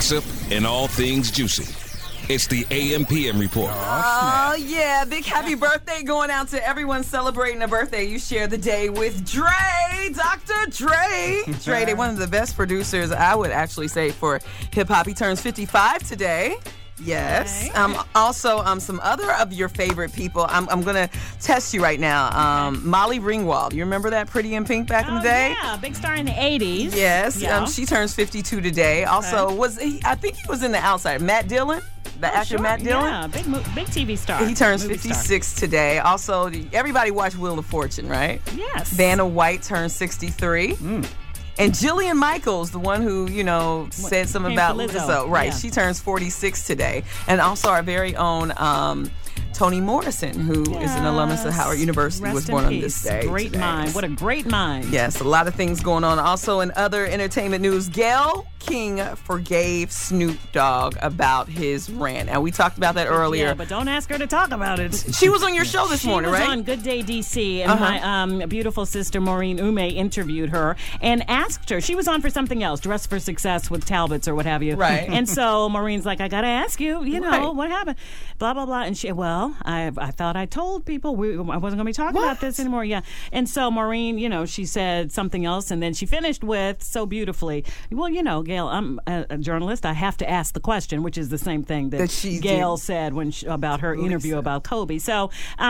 gossip, and all things juicy. It's the AM/PM Report. Oh, yeah. Big happy birthday going out to everyone celebrating a birthday. You share the day with Dre, Dr. Dre. Dre, one of the best producers, I would actually say, for hip-hop. He turns 55 today. Yes. Okay. Also, some other of your favorite people. I'm going to test you right now. Molly Ringwald. You remember that Pretty in Pink back in the day? Yeah, big star in the 80s. Yes. Yeah. She turns 52 today. Also, I think he was in The Outsider. Matt Dillon, the actor Sure. Matt Dillon. Yeah, big TV star. He turns Movie 56 star. today. Also, everybody watched Wheel of Fortune, right? Yes. Vanna White turns 63. And Jillian Michaels, the one who, said something Came about for Lizzo. Lizzo. Right. Yeah. She turns 46 today. And also our very own Toni Morrison, who is an alumnus of Howard University, Rest was in born on peace. this day. Great today. mind. What a great mind. Yes, a lot of things going on. Also, in other entertainment news, Gayle King forgave Snoop Dogg about his rant. And we talked about that earlier. Yeah, but don't ask her to talk about it. She was on your show this morning, right? She was on Good Day DC, and my beautiful sister Maureen Ume interviewed her and asked her. She was on for something else, Dress for Success with Talbots or what have you. Right. And so Maureen's like, I got to ask you, Right. what happened? Blah, blah, blah. And she, I thought I told people I wasn't going to be talking about this anymore. Yeah. And so Maureen, she said something else, and then she finished with so beautifully, well, Gayle, I'm a journalist. I have to ask the question, which is the same thing that Gayle said about her interview about Kobe. So,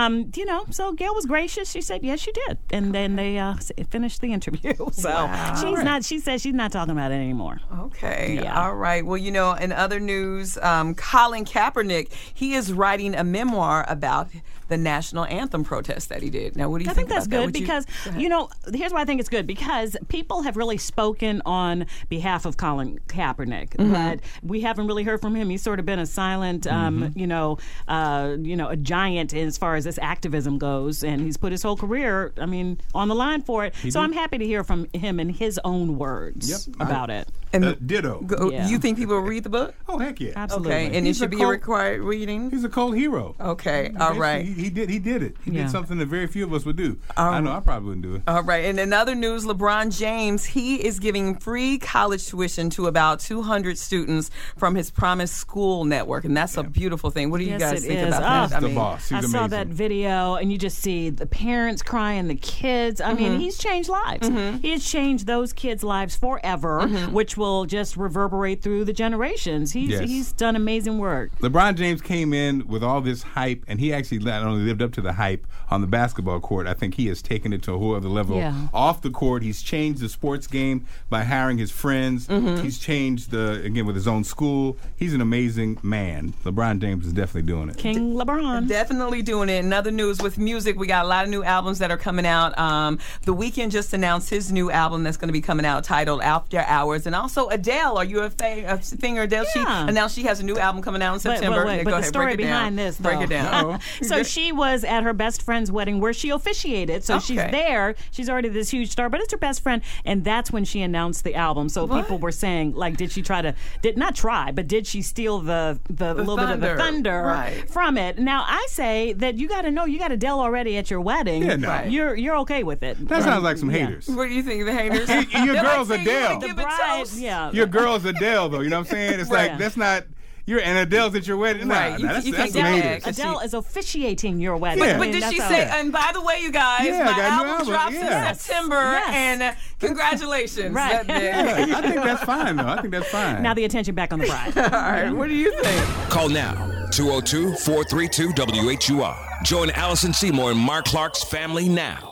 so Gayle was gracious. She said, yes, you did. And then they finished the interview. So she said she's not talking about it anymore. Okay. Yeah. All right. Well, in other news, Colin Kaepernick, he is writing a memoir about the national anthem protest that he did. Now, what do you think that's about good because, here's why I think it's good. Because people have really spoken on behalf of Colin Kaepernick, but we haven't really heard from him. He's sort of been a silent, a giant as far as this activism goes, and he's put his whole career, on the line for it. I'm happy to hear from him in his own words about it. And ditto. You think people will read the book? Oh, heck yeah. Absolutely. Okay, and it should be a required reading? He's a cult hero. Okay, all right. He did it. He did something that very few of us would do. I know I probably wouldn't do it. All right. And in other news, LeBron James, he is giving free college tuition to about 200 students from his Promise School network, and that's a beautiful thing. What do you guys think about that? The boss. He's I amazing. saw that video, and you just see the parents crying, the kids. He's changed lives. He has changed those kids' lives forever, which will just reverberate through the generations. He's done amazing work. LeBron James came in with all this hype, and he actually not only lived up to the hype on the basketball court. I think he has taken it to a whole other level. Yeah. Off the court, he's changed the sports game by hiring his friends. He's changed again with his own school. He's an amazing man. LeBron James is definitely doing it. King LeBron. Definitely doing it. In other news with music, we got a lot of new albums that are coming out. The Weeknd just announced his new album that's going to be coming out titled After Hours. And also Adele. Are you a fan of Adele? Yeah. She announced she has a new album coming out in September. But Go the ahead, story break it behind down. this, though. Break it down. So she was at her best friend's wedding where she officiated. So she's there. She's already this huge star, but it's her best friend. And that's when she announced the album. So people were saying, did she did she steal the little bit of the thunder from it? Now, I say that you got Adele already at your wedding. Yeah, no. You're okay with it. That sounds like some haters. What do you think of the haters? Your girl's Adele. The bride, yeah. Your girl's Adele, though. You know what I'm saying? It's like, that's not... And Adele's at your wedding? Right. That's You some can't haters. Adele is officiating your wedding. Yeah. But did she say, and by the way, you guys, my album drops in September, and congratulations. Right. Yeah, I think that's fine, though. I think that's fine. Now the attention back on the bride. All right, what do you think? Call now, 202-432-WHUR. Join Allison Seymour and Mark Clark's family now.